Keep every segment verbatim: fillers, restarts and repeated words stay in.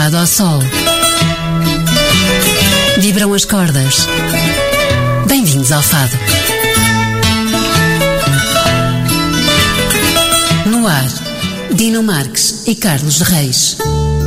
fado ao sol. Vibram as cordas. Bem-vindos ao fado. No ar, Dino Marques e Carlos Reis.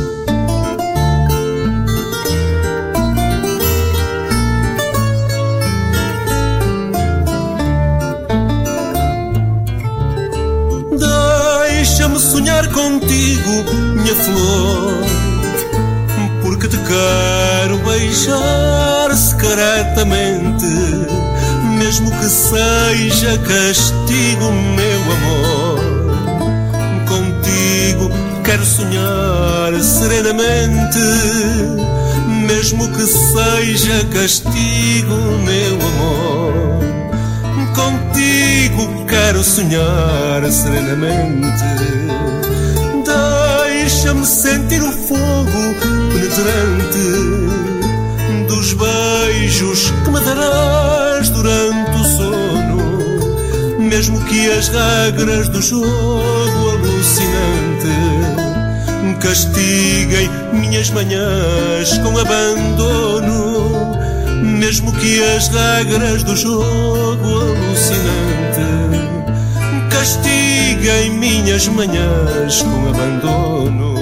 Deixa-me sonhar contigo, minha flor, porque te quero beijar secretamente, mesmo que seja castigo, meu amor. Contigo quero sonhar serenamente, mesmo que seja castigo, meu amor. Contigo quero sonhar serenamente. Deixa-me sentir o fogo penetrante dos beijos que me darás durante o sono, mesmo que as regras do jogo alucinante castiguem minhas manhãs com abandono, mesmo que as regras do jogo alucinante castiguem minhas manhãs com abandono.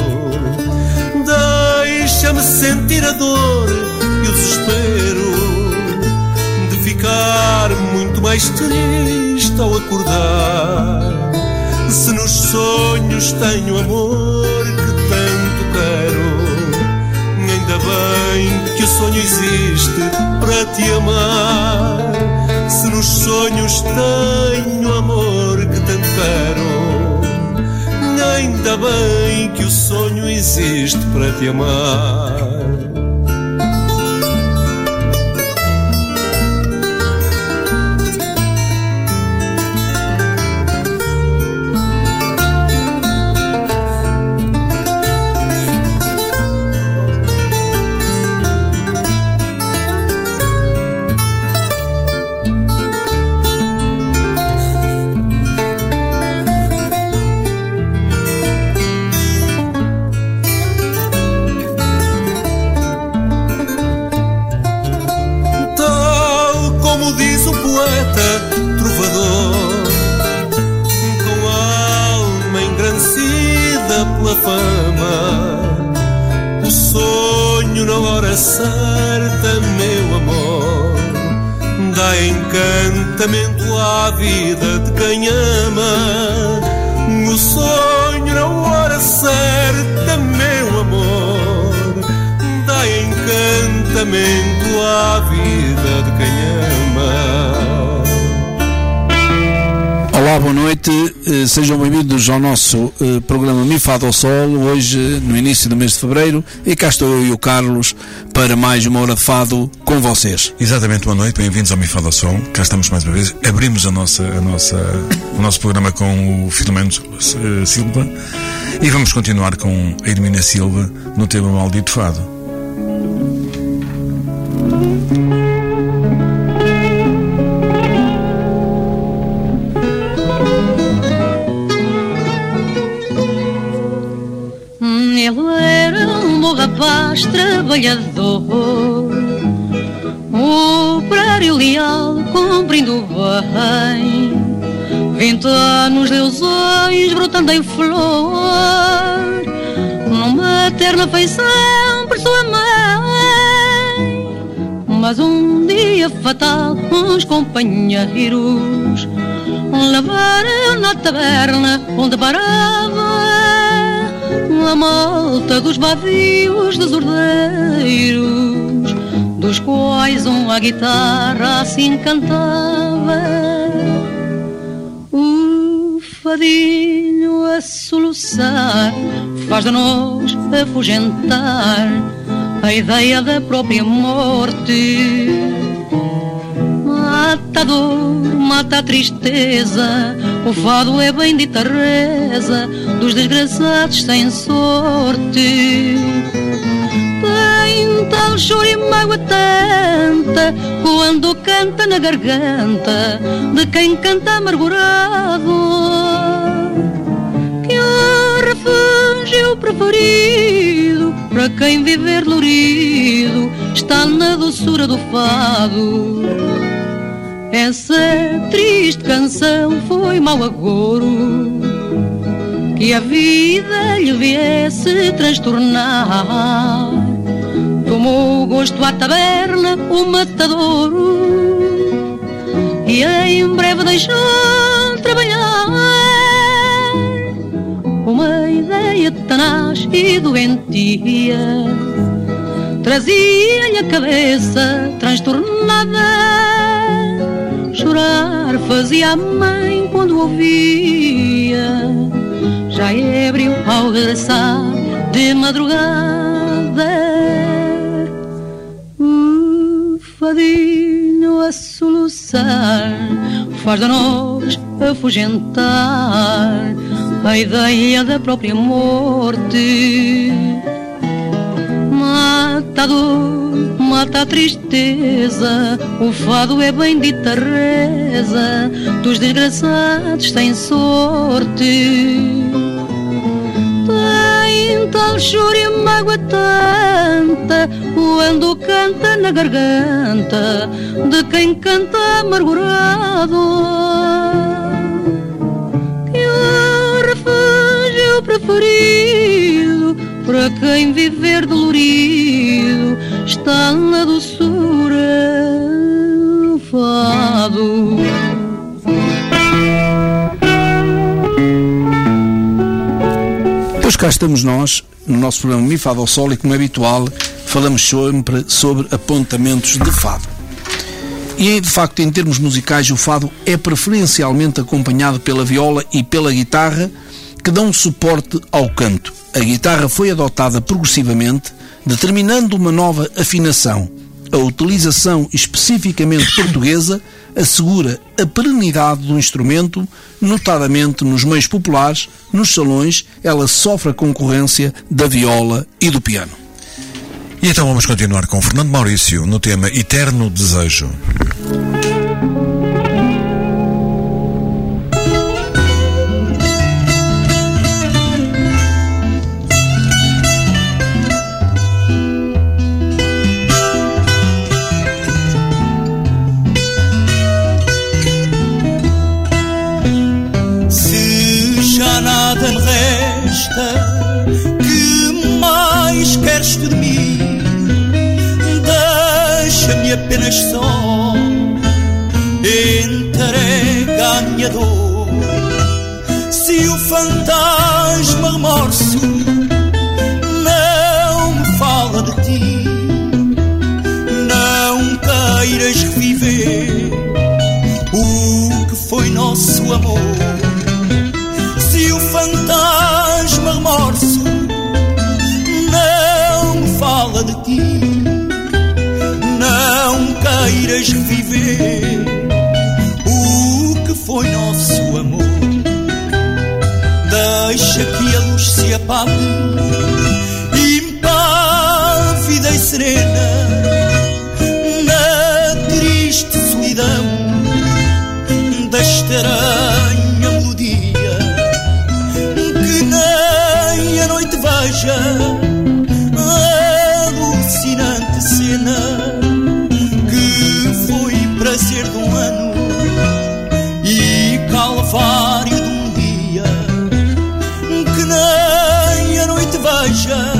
Deixa-me sentir a dor e o desespero de ficar muito mais triste ao acordar, se nos sonhos tenho amor que tanto quero. Ainda bem que o sonho existe para te amar, se nos sonhos tenho amor que tanto quero. Ainda bem que o sonho existe para te amar. Pela fama, o sonho na hora certa, meu amor, dá encantamento à vida de quem ama. O sonho na hora certa, meu amor, dá encantamento à vida de quem ama. Olá, boa noite, sejam bem-vindos ao nosso uh, programa Mi Fado ao Sol, hoje no início do mês de Fevereiro, e cá estou eu e o Carlos para mais uma hora de fado com vocês. Exatamente, boa noite, bem-vindos ao Mi Fado ao Sol, cá estamos mais uma vez, abrimos a nossa, a nossa, o nosso programa com o Filomeno uh, Silva e vamos continuar com a Hermínia Silva no tema Maldito Fado. Rapaz trabalhador, operário leal, cumprindo bem, vinte anos de ilusões brotando em flor, numa terna feição por sua mãe. Mas um dia fatal, uns companheiros levaram na taberna onde parava a malta dos bavios desordeiros, dos quais um à guitarra assim cantava: o fadinho a soluçar faz de nós afugentar a ideia da própria morte. Mata a dor, mata a tristeza, o fado é bendita reza dos desgraçados sem sorte. Tem tal choro e mágoa tanta quando canta na garganta de quem canta amargurado, que o refúgio preferido para para quem viver dolorido está na doçura do fado. Essa triste canção foi mau agouro, que a vida lhe viesse transtornar. Tomou gosto à taberna o matadouro e em breve deixou trabalhar. Uma ideia tenaz e doentia trazia-lhe a cabeça transtornada. Chorar fazia a mãe quando ouvia, já ébrio ao regressar de madrugada. O fadinho a soluçar faz de nós afugentar a ideia da própria morte. Mata a dor, mata a tristeza, o fado é bendita reza dos desgraçados sem sorte. Tem tal choro e mágoa tanta quando canta na garganta de quem canta amargurado, que o refúgio preferido para quem viver dolorido está na doçura do fado. Pois cá estamos nós, no nosso programa Mi Fado ao Sol, e como é habitual, falamos sempre sobre apontamentos de fado. E, de facto, em termos musicais, o fado é preferencialmente acompanhado pela viola e pela guitarra, que dão suporte ao canto. A guitarra foi adotada progressivamente, determinando uma nova afinação. A utilização especificamente portuguesa assegura a perenidade do instrumento, notadamente nos meios populares. Nos salões, ela sofre a concorrência da viola e do piano. E então vamos continuar com Fernando Maurício no tema Eterno Desejo. De mim, deixa-me apenas só, entrega a minha dor. Se o fantasma remorso não me fala de ti, não queiras reviver o que foi nosso amor. Se o fantasma remorso fala de ti, não queiras reviver o que foi nosso amor. Deixa que a luz se apague, impávida e serena, na triste solidão da estranha melodia, que nem a noite veja que foi prazer de um ano e calvário de um dia, que nem a noite veja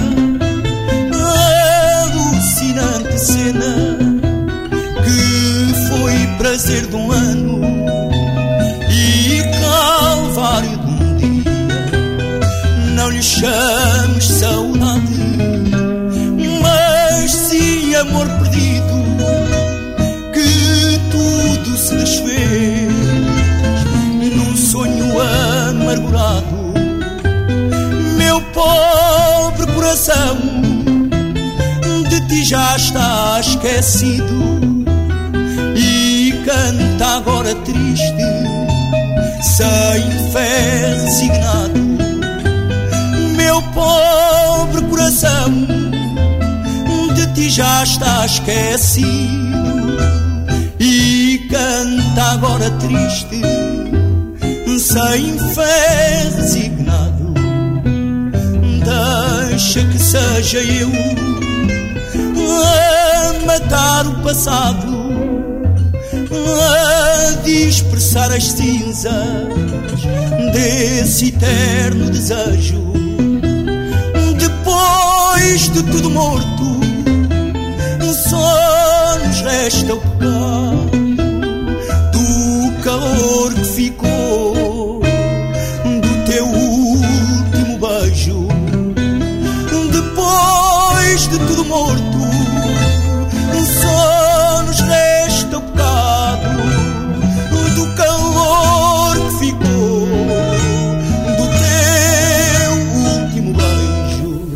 a alucinante cena, que foi prazer de um ano e calvário de um dia. Não lhe chames saudade, amor perdido, que tudo se desfez num sonho amargurado. Meu pobre coração de ti já está esquecido e canta agora triste, sem fé resignado. Meu pobre coração já está esquecido e canta agora triste, sem fé resignado. deixa que seja eu a matar o passado, a dispersar as cinzas desse eterno desejo. Depois de tudo morto, só nos resta o pecado do calor que ficou do teu último beijo. Depois de tudo morto, só nos resta o pecado do calor que ficou do teu último beijo.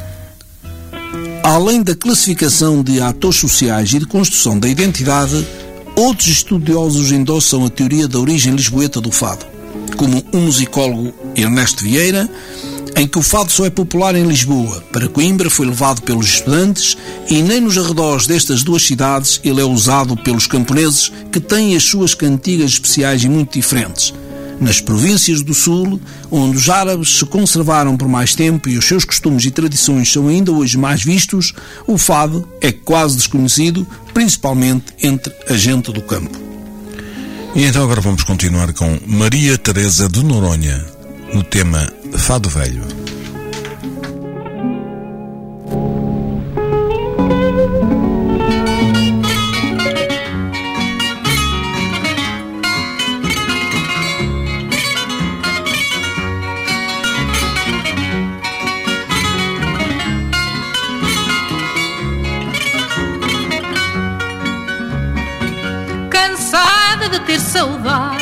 Além da classificação de atores sociais e de construção da identidade, outros estudiosos endossam a teoria da origem lisboeta do fado, como o musicólogo Ernesto Vieira, em que o fado só é popular em Lisboa. Para Coimbra foi levado pelos estudantes e nem nos arredores destas duas cidades ele é usado pelos camponeses, que têm as suas cantigas especiais e muito diferentes. Nas províncias do Sul, onde os árabes se conservaram por mais tempo e os seus costumes e tradições são ainda hoje mais vistos, o fado é quase desconhecido, principalmente entre a gente do campo. E então agora vamos continuar com Maria Teresa de Noronha, no tema Fado Velho. Cansada de ter saudade,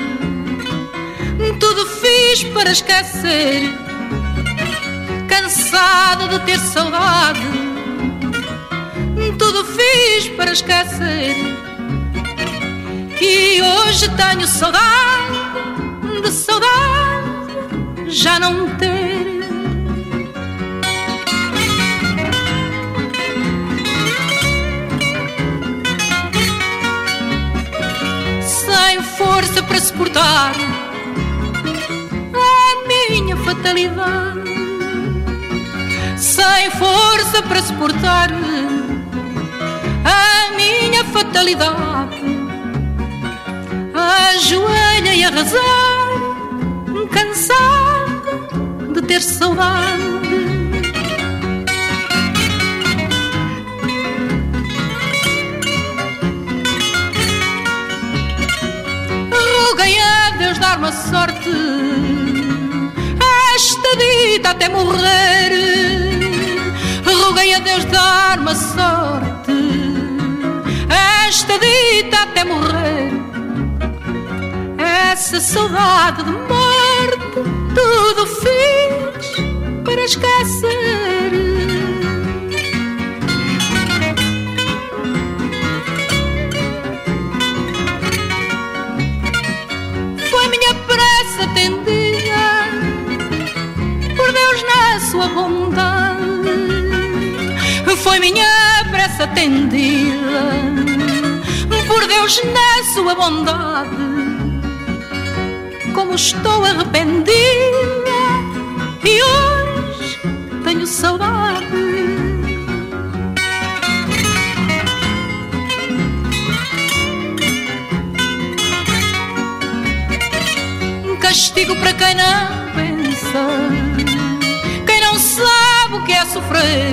tudo fiz para esquecer. Cansada de ter saudade, tudo fiz para esquecer. E hoje tenho saudade de saudade já não ter. Sem força para suportar a minha fatalidade, sem força para suportar a minha fatalidade, ajoelhei a rezar, cansada de ter saudade. Roguei a Deus dar-me a sorte, esta dita até morrer. Roguei a Deus dar-me a sorte, esta dita até morrer. Essa saudade de morte tudo fiz para esquecer. Atendida por Deus na sua bondade, foi minha prece atendida por Deus na sua bondade. Como estou arrependida e hoje tenho saudade. Castigo para quem não pensa, quem não sabe o que é sofrer.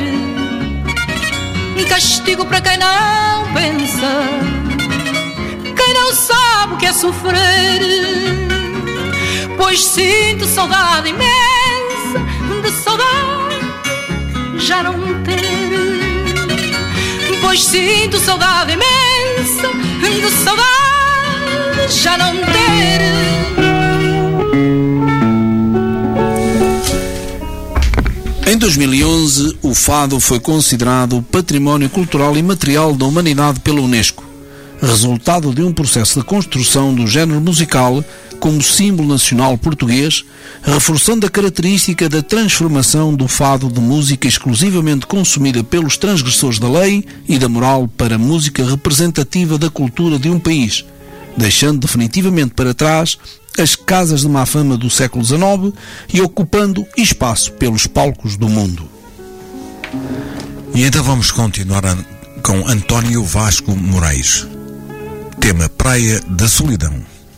Castigo para quem não pensa, quem não sabe o que é sofrer. Pois sinto saudade imensa de saudade já não ter. Pois sinto saudade imensa de saudade já não ter. Em dois mil e onze, o fado foi considerado Património Cultural Imaterial da Humanidade pela Unesco, resultado de um processo de construção do género musical como símbolo nacional português, reforçando a característica da transformação do fado de música exclusivamente consumida pelos transgressores da lei e da moral para música representativa da cultura de um país, deixando definitivamente para trás as casas de má fama do século dezenove e ocupando espaço pelos palcos do mundo. E então vamos continuar a, com António Vasco Moraes. Tema Praia da Solidão.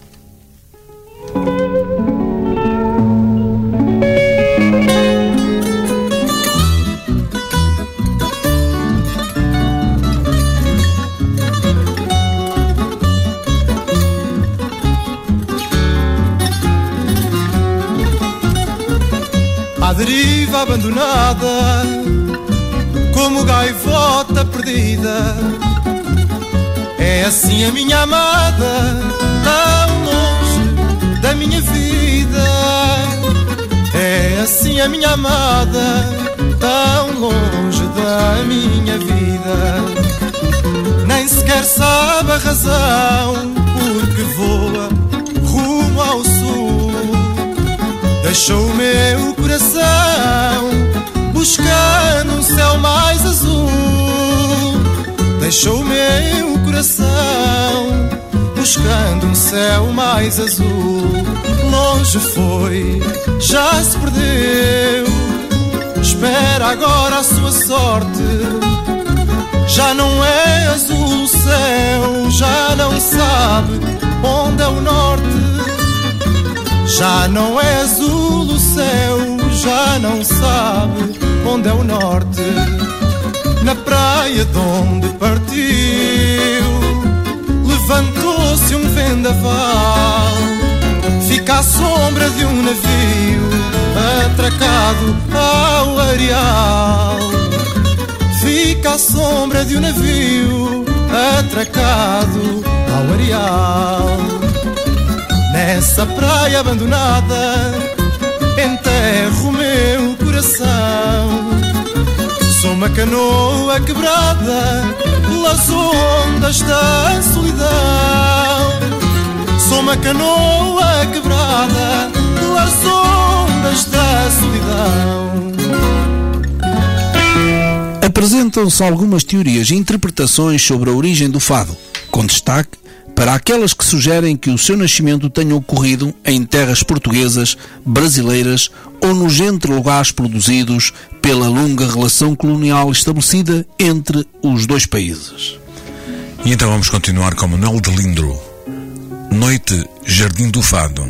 À deriva abandonada, como gaivota perdida, é assim a minha amada, tão longe da minha vida. É assim a minha amada, tão longe da minha vida. Nem sequer sabe a razão porque voa rumo ao sul. Deixou o meu coração buscando um céu mais azul. Deixou o meu coração buscando um céu mais azul. Longe foi, já se perdeu. Espera agora a sua sorte. Já não é azul o céu, já não sabe onde é o norte. Já não é azul o céu, já não sabe onde é o norte. Na praia de onde partiu, levantou-se um vendaval. Fica à sombra de um navio atracado ao areal. Fica à sombra de um navio atracado ao areal. Nessa praia abandonada enterro o meu coração. Sou uma canoa quebrada pelas ondas da solidão. Sou uma canoa quebrada pelas ondas da solidão. Apresentam-se algumas teorias e interpretações sobre a origem do fado, com destaque para aquelas que sugerem que o seu nascimento tenha ocorrido em terras portuguesas, brasileiras ou nos entrelugares produzidos pela longa relação colonial estabelecida entre os dois países. E então vamos continuar com Manuel de Lindro. Noite, Jardim do Fado.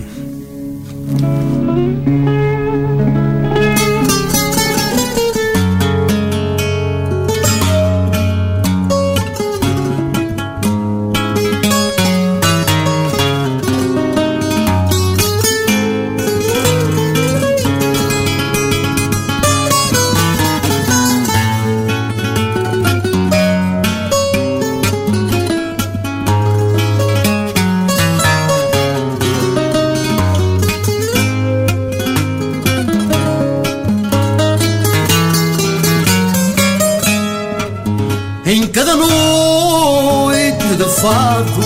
Em cada noite de fado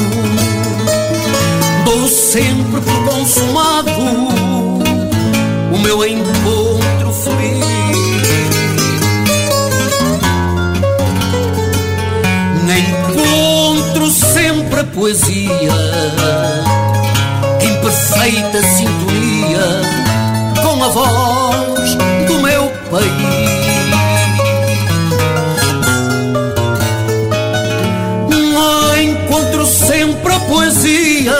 dou sempre por consumado o meu encontro feliz. Encontro sempre a poesia em perfeita sintonia com a voz do meu país. Sempre a poesia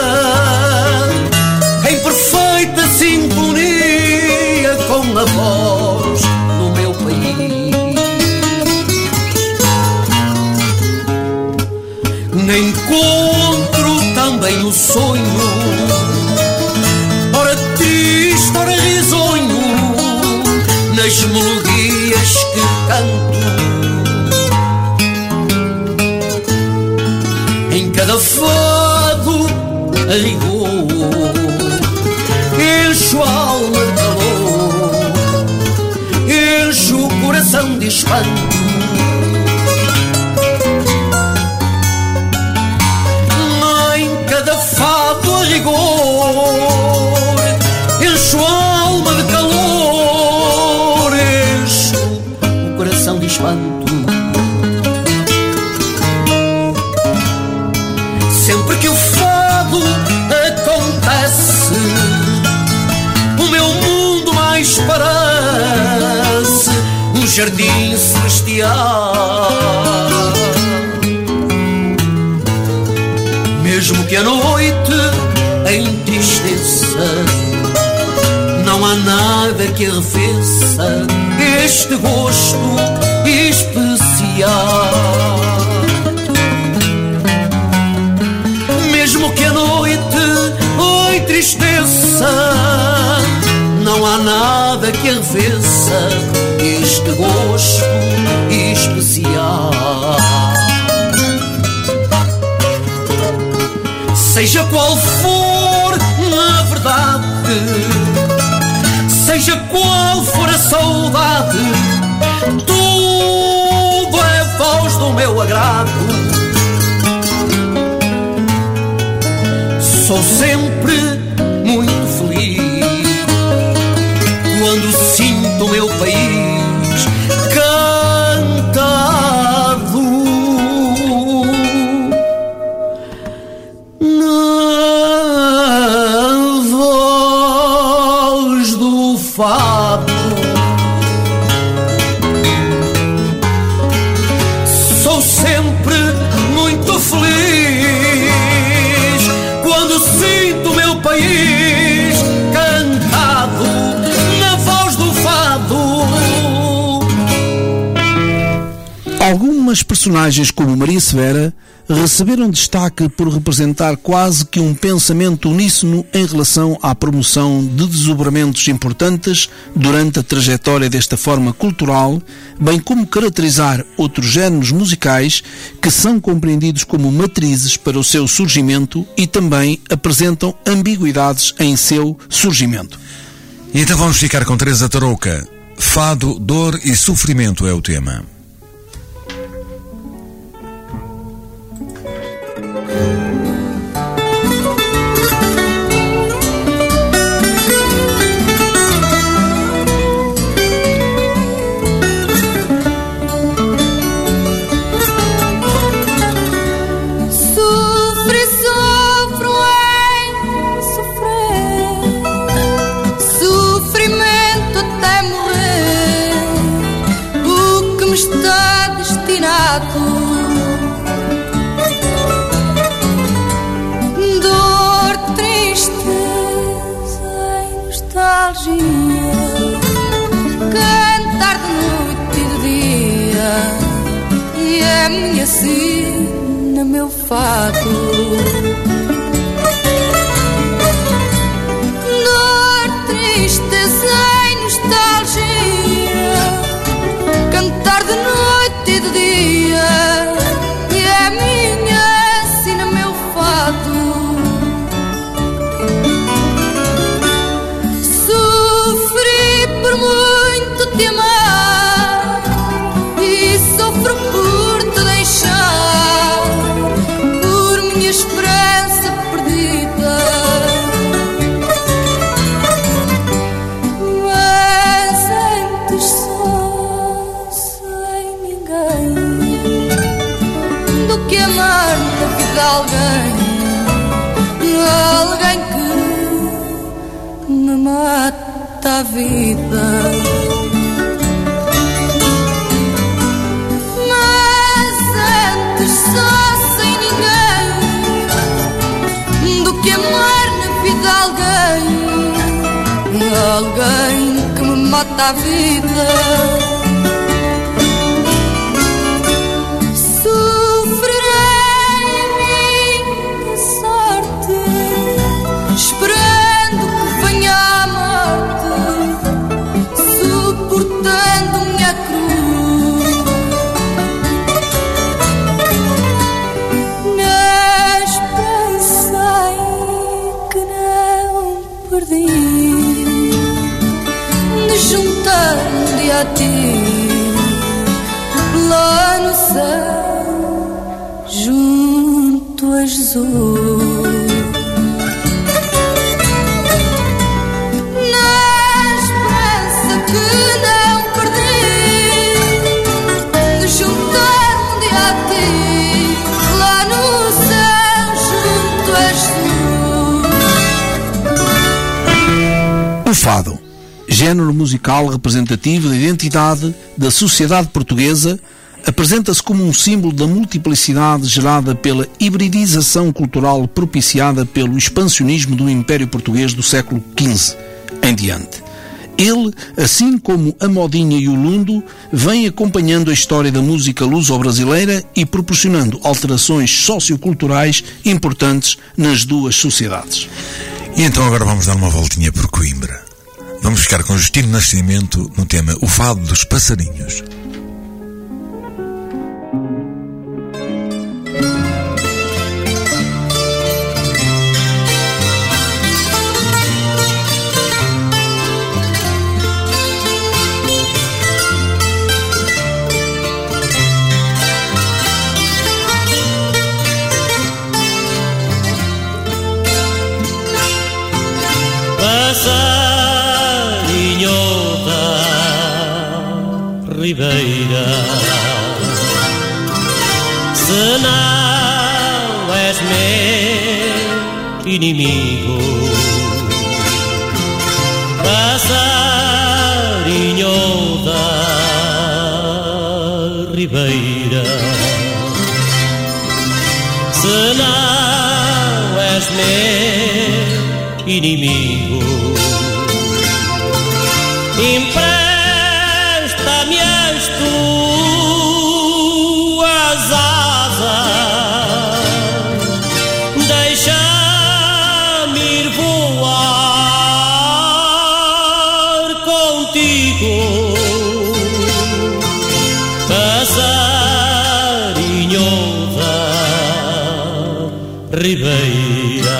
em perfeita sintonia com a voz do meu país. Encontro também o sonho, ora triste, ora risonho, nas melodias que canto. Em cada fado a rigor encho a alma de calor, encho o coração de espanto. Em cada fado a rigor encho a alma de calor, encho o coração de espanto. Sempre que o fado acontece, o meu mundo mais parece um jardim celestial. Mesmo que a noite entristeça, não há nada que arrefeça este gosto especial. Mesmo que a noite entristeça, não há nada que arrefeça este gosto especial. Seja qual for a verdade, seja qual for a saudade, tudo é voz do meu agrado. Sou sempre muito feliz quando sinto o meu país cantado na voz do fado. Sou sempre muito feliz quando sinto o meu país cantado na voz do fado. Algumas personagens como Maria Severa receberam destaque por representar quase que um pensamento uníssono em relação à promoção de desdobramentos importantes durante a trajetória desta forma cultural, bem como caracterizar outros géneros musicais que são compreendidos como matrizes para o seu surgimento e também apresentam ambiguidades em seu surgimento. E então vamos ficar com Teresa Tarouca. Fado, dor e sofrimento é o tema. Dor, tristeza e nostalgia, cantar de noite e de dia, e é minha sina, meu fado. Dor, tristeza e nostalgia, cantar de noite e de dia, e é minha sina, meu fado. Sofri por muito te amar e sofro por te deixar, por minha esperança perdida. Mas antes só sem ninguém do que amar na vida alguém, alguém que me mata a vida. Mas antes só sem ninguém do que amar na vida alguém, alguém que me mata a vida. Esperando que venha a morte, suportando minha cruz, na esperança que não perdi de juntar-me a ti lá no céu junto a Jesus. O fado género musical representativo da identidade da sociedade portuguesa, apresenta-se como um símbolo da multiplicidade gerada pela hibridização cultural propiciada pelo expansionismo do Império Português do século quinze em diante. Ele, assim como a modinha e o lundo, vem acompanhando a história da música luso-brasileira e proporcionando alterações socioculturais importantes nas duas sociedades. E então agora vamos dar uma voltinha por Coimbra. Vamos ficar com Justino Nascimento no tema O Fado dos Passarinhos. Ribeira, se não és meu inimigo, passarinho da Ribeira, se não és meu inimigo, empresta-me as tuas asas, deixa-me ir voar contigo, passarinho da Ribeira.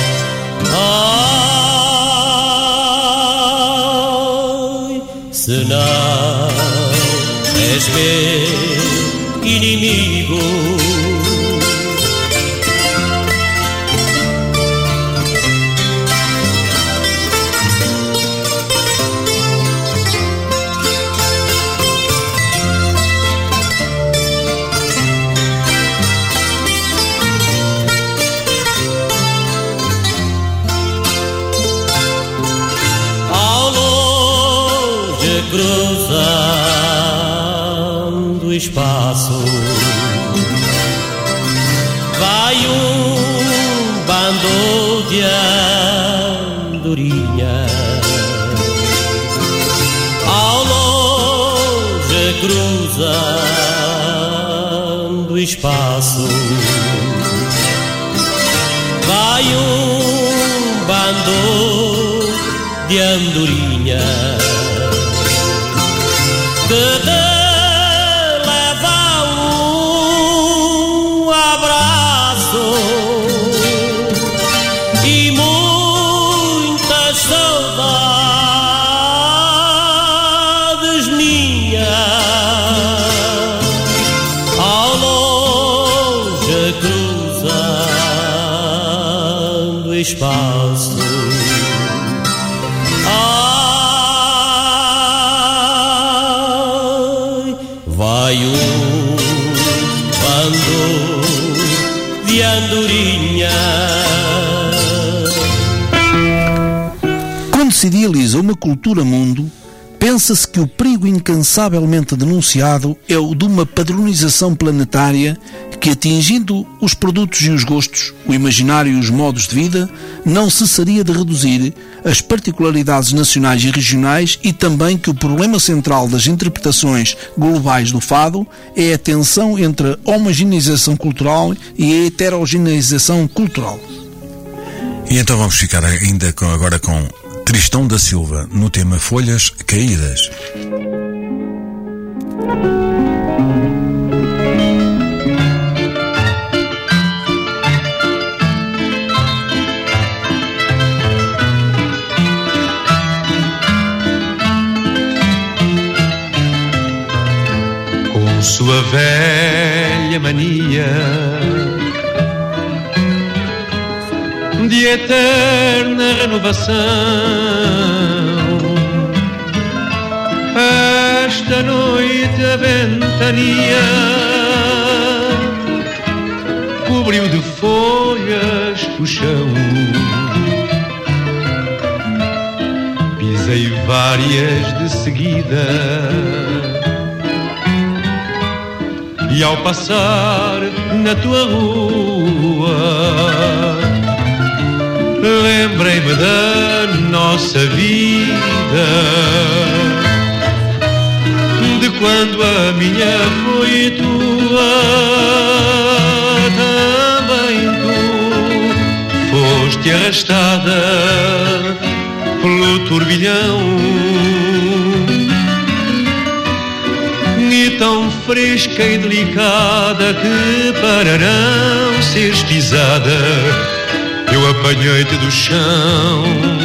Se não és meu inimigo, cruzando o espaço, vai um bando de andorinha, ao longe cruzando o espaço, vai um bando de andorinha, que te leva um abraço e muitas saudades minhas, ao longe cruzando o espaço. Vai um bando de andorinha. Quando se idealiza uma cultura-mundo, pensa-se que o perigo incansavelmente denunciado é o de uma padronização planetária que, atingindo os produtos e os gostos, o imaginário e os modos de vida, não cessaria de reduzir as particularidades nacionais e regionais, e também que o problema central das interpretações globais do fado é a tensão entre a homogeneização cultural e a heterogeneização cultural. E então vamos ficar ainda com, agora com Tristão da Silva no tema Folhas Caídas. Com sua velha mania de eterna renovação, esta noite a ventania cobriu de folhas o chão. Pisei várias de seguida. E ao passar na tua rua, lembrei-me da nossa vida, de quando a minha foi tua. Também tu foste arrastada pelo turbilhão, e tão fresca e delicada que para não seres pisada eu apanhei-te do chão.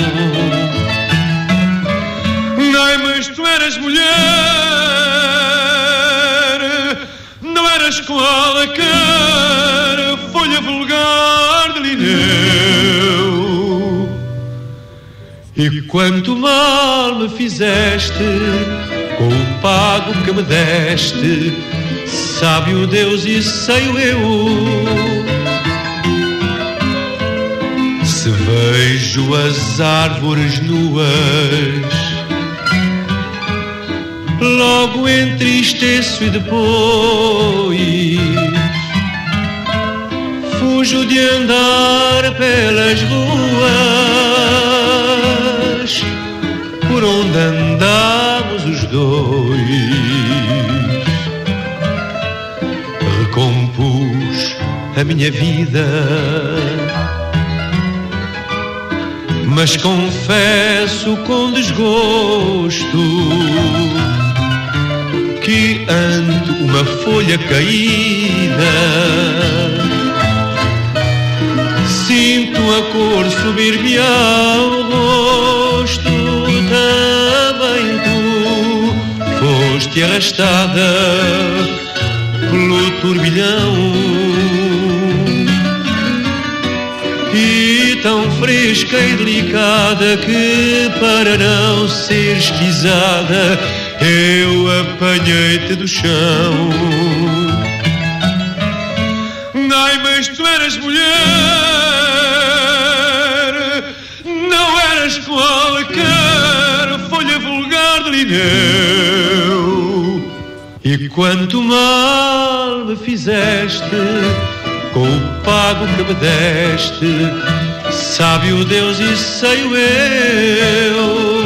Ai, mas tu eras mulher, não eras qualquer folha vulgar de lineu. E quanto mal me fizeste com o pago que me deste, sabe o Deus e sei o eu. Se vejo as árvores nuas, logo entristeço e depois fujo de andar pelas ruas por onde andamos os dois. Recompus a minha vida, mas confesso com desgosto que ante uma folha caída sinto a cor subir-me ao rosto. Também tu foste arrastada pelo turbilhão, e tão fresca e delicada que para não seres pisada eu apanhei-te do chão. Ai, mas tu eras mulher, não eras qualquer folha vulgar de lineu. E quanto mal me fizeste com o pago que me deste, sabe o Deus e sei o eu.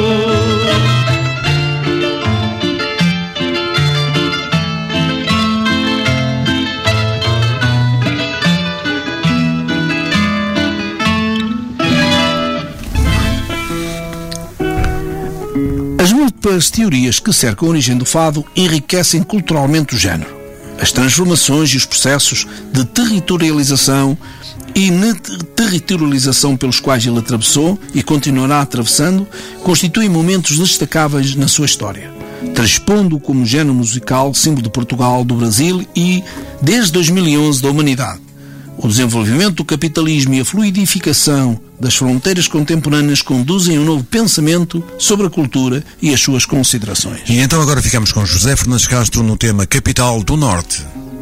As múltiplas teorias que cercam a origem do fado enriquecem culturalmente o género. As transformações e os processos de territorialização e territorialização pelos quais ele atravessou e continuará atravessando constituem momentos destacáveis na sua história, transpondo-o como género musical símbolo de Portugal, do Brasil e, desde dois mil e onze, da humanidade. O desenvolvimento do capitalismo e a fluidificação das fronteiras contemporâneas conduzem a um novo pensamento sobre a cultura e as suas considerações. E então agora ficamos com José Fernandes Castro no tema Capital do Norte.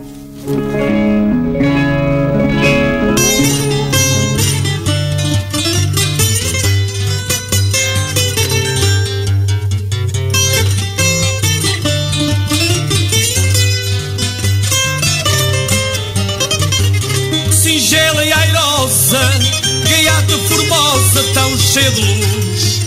Singela e airosa, gaiata formosa, tão cheia de luz.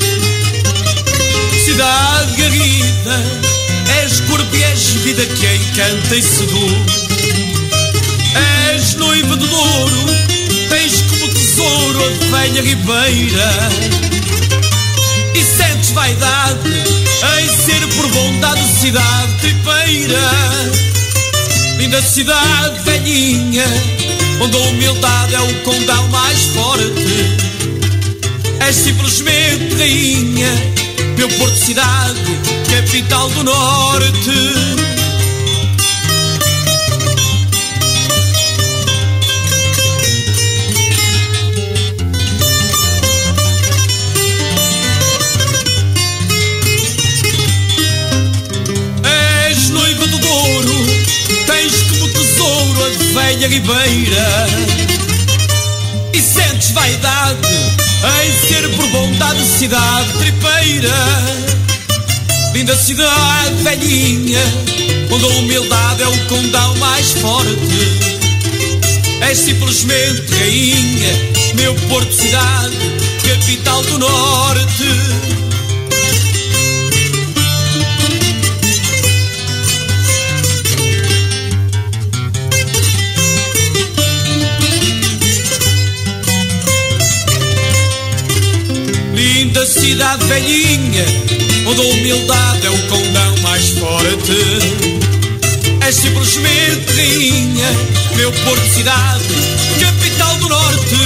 Cidade garrida, és corpo e és vida que encanta e seduz. És noiva do Douro, tens como tesouro a velha ribeira. E sentes vaidade em ser por bondade cidade tripeira. Linda cidade velhinha, onde a humildade é o condão mais forte. És simplesmente rainha, meu porto cidade, capital do Norte. És noiva do Douro, tens como tesouro a velha ribeira. E sentes vaidade em ser por bondade cidade tripeira. linda cidade velhinha, onde a humildade é o condão mais forte. És simplesmente rainha, meu Porto cidade, capital do norte. Linda cidade velhinha, onde a humildade é o condão mais forte. És simplesmente rainha, meu Porto cidade, capital do norte.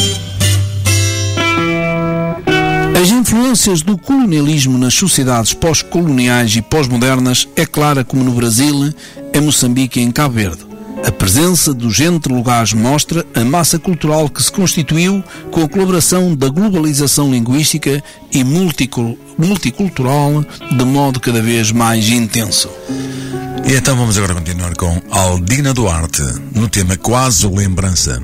As influências do colonialismo nas sociedades pós-coloniais e pós-modernas é clara como no Brasil, em Moçambique e em Cabo Verde. A presença dos entre-lugares mostra a massa cultural que se constituiu com a colaboração da globalização linguística e multicultural de modo cada vez mais intenso. E então vamos agora continuar com Aldina Duarte, no tema Quase Lembrança.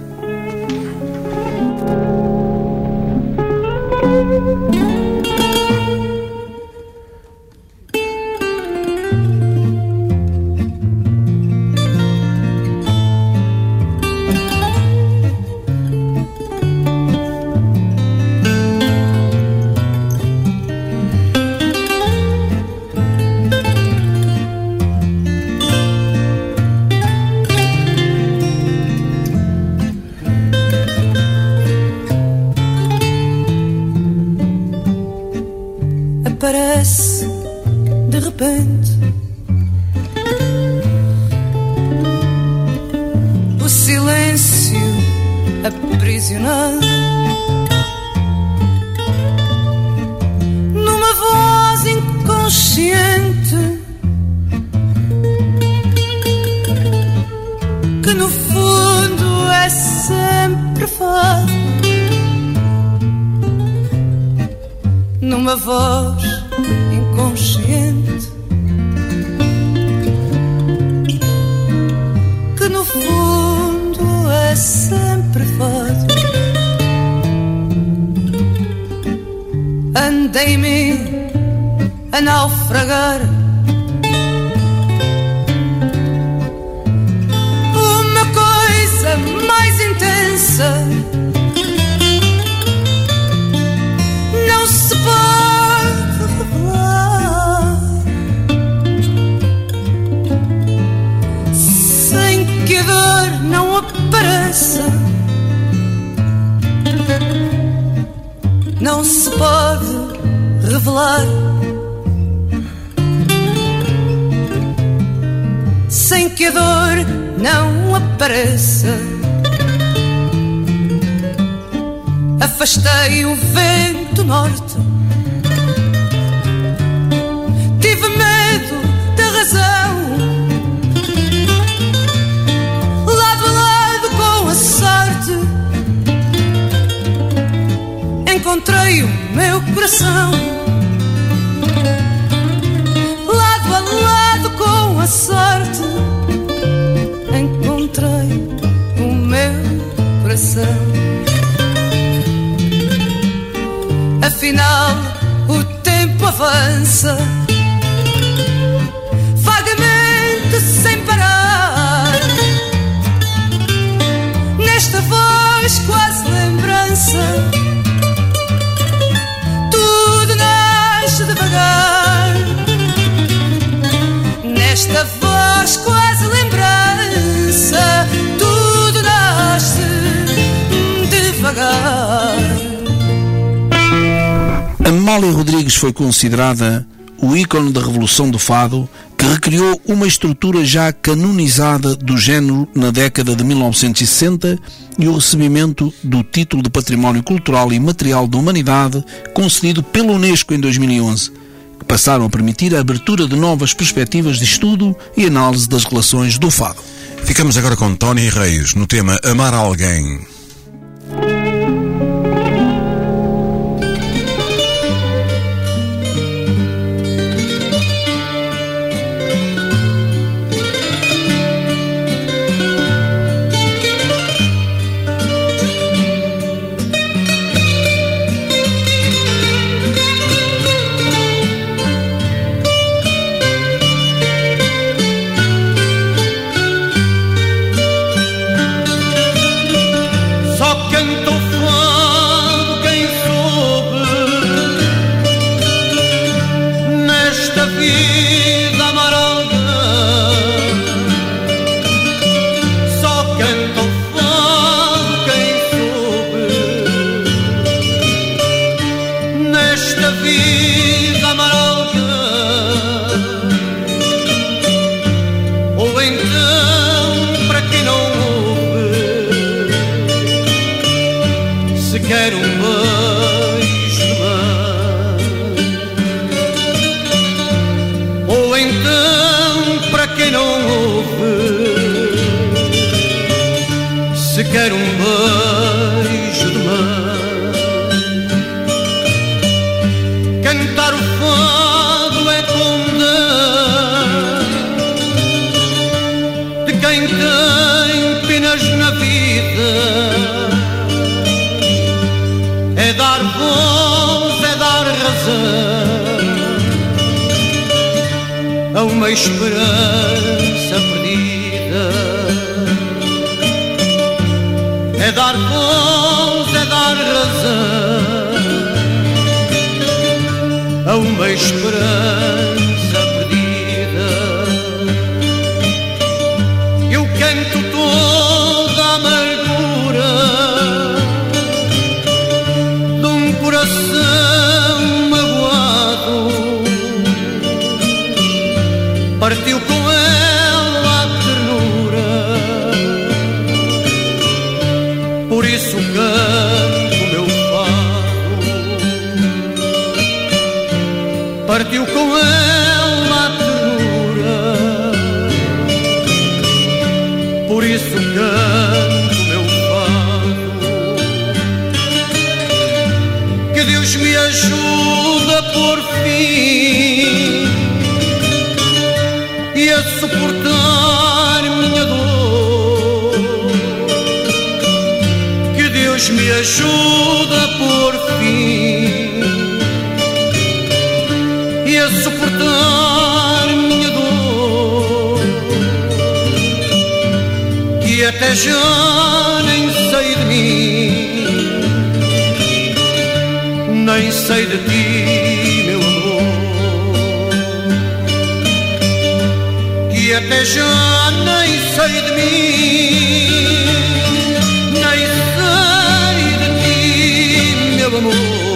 Aparece de repente o silêncio aprisionado numa voz inconsciente que no fundo é sempre fado, numa voz inconsciente que no fundo é sempre fado. Andei-me a naufragar, uma coisa mais intensa não se pode revelar sem que a dor não apareça. Não se pode revelar sem que a dor não apareça. Afastei o vento norte, tive medo da razão, lado a lado com a sorte, encontrei o meu coração. Lado a lado com a sorte, encontrei o meu coração. Afinal, o tempo avança, vagamente sem parar, nesta voz quase lembrança, tudo nasce devagar. Nesta voz quase lembrança, tudo nasce devagar. Amália Rodrigues foi considerada o ícone da Revolução do Fado, que recriou uma estrutura já canonizada do género na década de mil novecentos e sessenta e o recebimento do título de Património Cultural e Material da Humanidade concedido pela Unesco em dois mil e onze, que passaram a permitir a abertura de novas perspectivas de estudo e análise das relações do Fado. Ficamos agora com Tony Reis, no tema Amar Alguém. quero um beijo de mãe. Cantar o fado é condão de quem tem penas na vida. É dar voz, é dar razão a uma esperança perdida. É dar voz, é dar razão a uma esperança perdida. Eu canto toda a amargura de um coração magoado. Partiu com ela a ternura, por isso canto o meu fado. Partiu com ela a ternura, por isso canto o meu fado. Que Deus me ajude a pôr fim e a suportar minha dor. Que Deus me ajude a pôr fim e a suportar minha dor. Que até já nem sei de mim, nem sei de ti, meu amor. Que até já nem sei de mim, nem sei de ti, meu amor.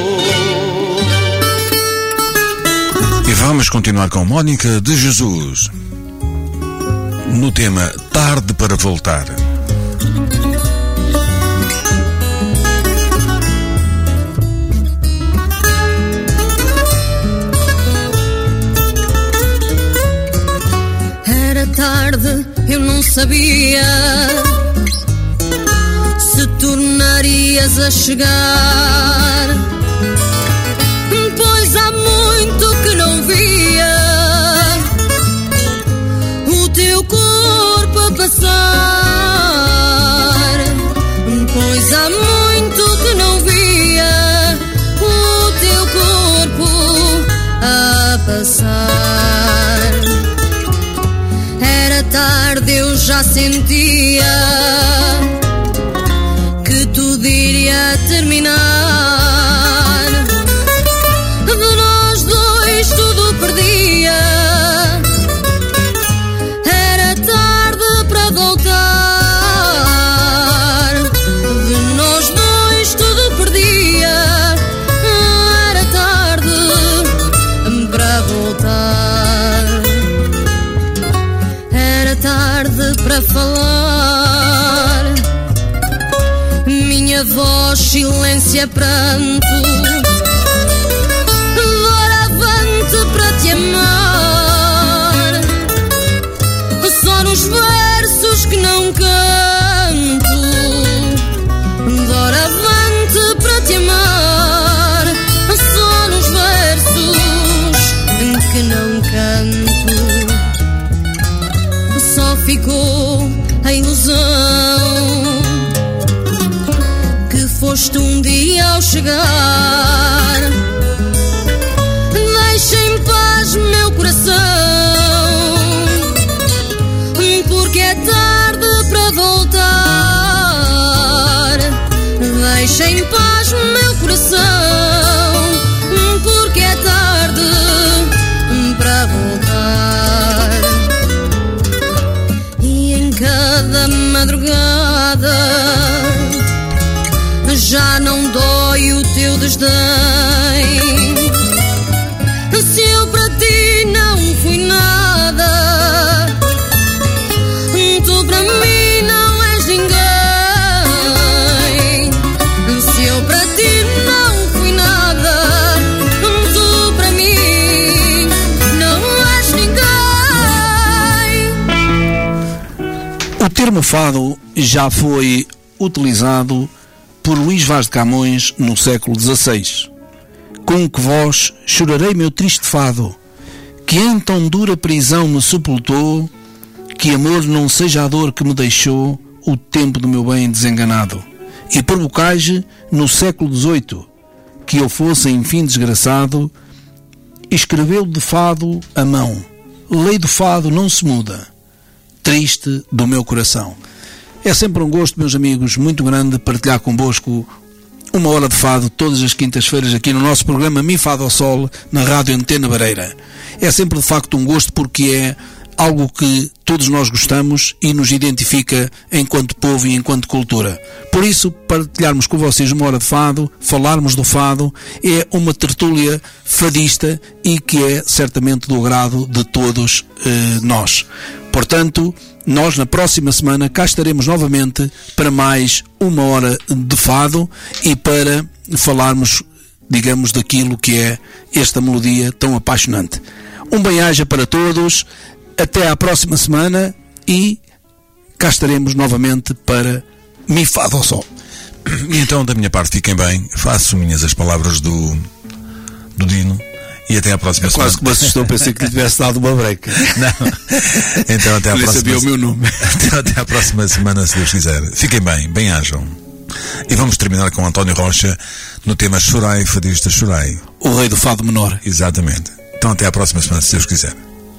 E vamos continuar com Mónica de Jesus no tema Tarde para Voltar. Era tarde, eu não sabia se tornarias a chegar, pois há muito que não via o teu corpo a passar. Pois há muito que não via o teu corpo a passar. Era tarde, eu já sentia que tudo iria terminar. De nós dois tudo perdia. Era tarde para voltar. De nós dois tudo perdia. Era tarde para voltar. Era tarde para falar. Minha voz silência pranto. Doravante para te amar. Só nos versos que não canto. Doravante para te amar. Só nos versos que não canto. Só ficou a ilusão que foste um dia ao chegar. Deixa em paz meu coração, porque é tarde para voltar. Deixa em paz meu coração, porque é tarde para voltar. E em cada madrugada já não dói o teu desdém. Se eu para ti não fui nada, tu para mim não és ninguém. Se eu para ti não fui nada, tu para mim não és ninguém. O termo fado já foi utilizado por Luís Vaz de Camões no século dezasseis. Com que voz chorarei meu triste fado, que em tão dura prisão me sepultou, que amor não seja a dor que me deixou o tempo do meu bem desenganado. E por bocage, no século dezoito, que eu fosse enfim desgraçado, escreveu de fado a mão. Lei do fado não se muda, triste do meu coração. É sempre um gosto, meus amigos, muito grande partilhar convosco uma hora de fado todas as quintas-feiras aqui no nosso programa Mi Fado ao Sol, na Rádio Antena Bareira. É sempre de facto um gosto porque é algo que todos nós gostamos e nos identifica enquanto povo e enquanto cultura. Por isso, partilharmos com vocês uma hora de fado, falarmos do fado, é uma tertúlia fadista e que é certamente do agrado de todos eh, nós. Portanto, nós na próxima semana cá estaremos novamente para mais uma hora de fado e para falarmos, digamos, daquilo que é esta melodia tão apaixonante. Um bem-aja para todos, até à próxima semana e cá estaremos novamente para Mi Fado ao Sol. E então, da minha parte, fiquem bem, faço minhas as palavras do, do Dino. E até à próxima semana. Quase que me assustou, pensei que lhe tivesse dado uma breca. Não. Então até à próxima. Sabia o meu nome. Então, até à próxima semana, se Deus quiser. Fiquem bem, bem-ajam. E vamos terminar com António Rocha no tema Chorai, Fadista, Chorai. O rei do fado menor. Exatamente. Então até à próxima semana, se Deus quiser.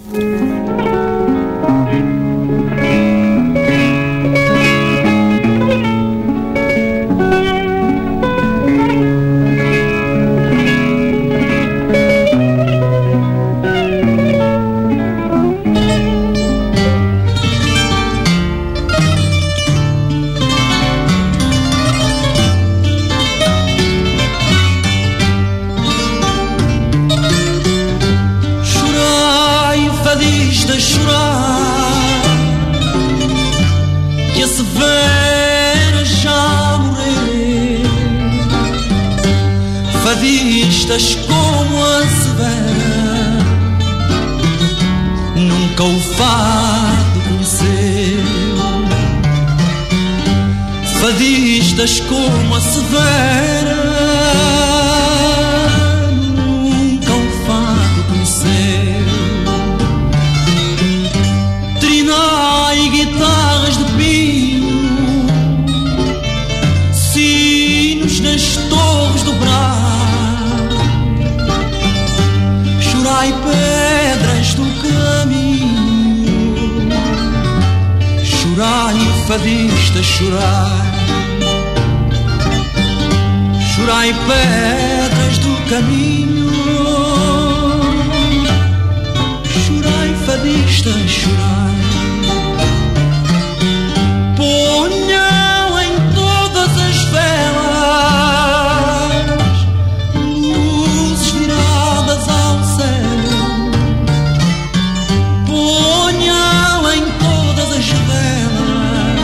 Fadistas como a severa, nunca o fado conheceu. Fadistas como a severa, nunca o fado conheceu. Trinai guitarras de pinho, sinos nas torres do brado, chorai pedras do caminho, chorai fadistas, chorai, chorai pedras do caminho, chorai fadistas, chorai. Ponham em todas as velas luzes viradas ao céu, ponham em todas as velas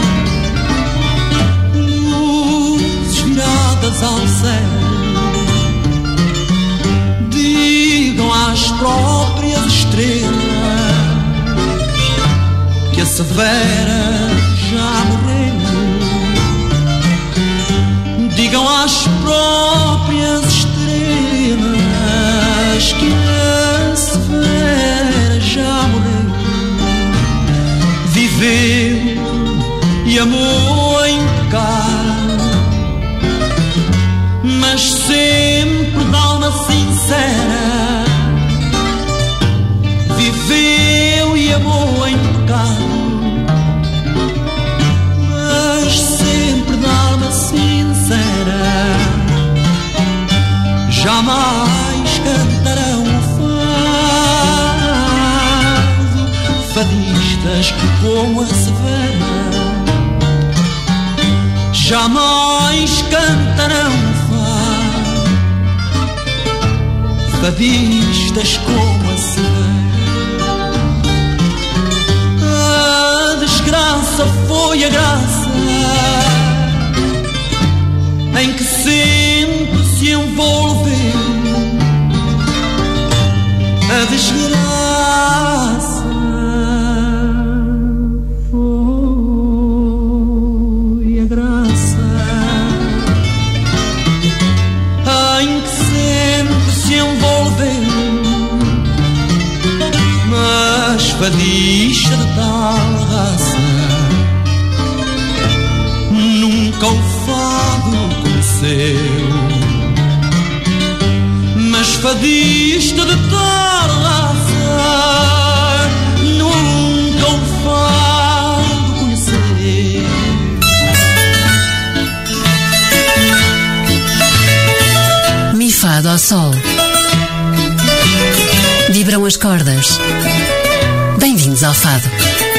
luzes viradas ao céu. Digam às próprias estrelas que a severa já morreu. Digam às próprias estrelas que a severa já morreu. Viveu e amou em pecado, mas sempre de alma sincera. Viveu e amou em pecado, mas sempre de alma sincera. Jamais cantarão o fado fadistas como a severa. Jamais cantarão o fado fadistas como a severa. A desgraça foi a graça em que sempre se envolveu. A desgraça foi a graça fadista de tal raça nunca o fado conheceu. Mas fadista de tal raça nunca o fado conheceu. Mi Fado ao Sol. Vibram as cordas. Bem-vindos ao Fado.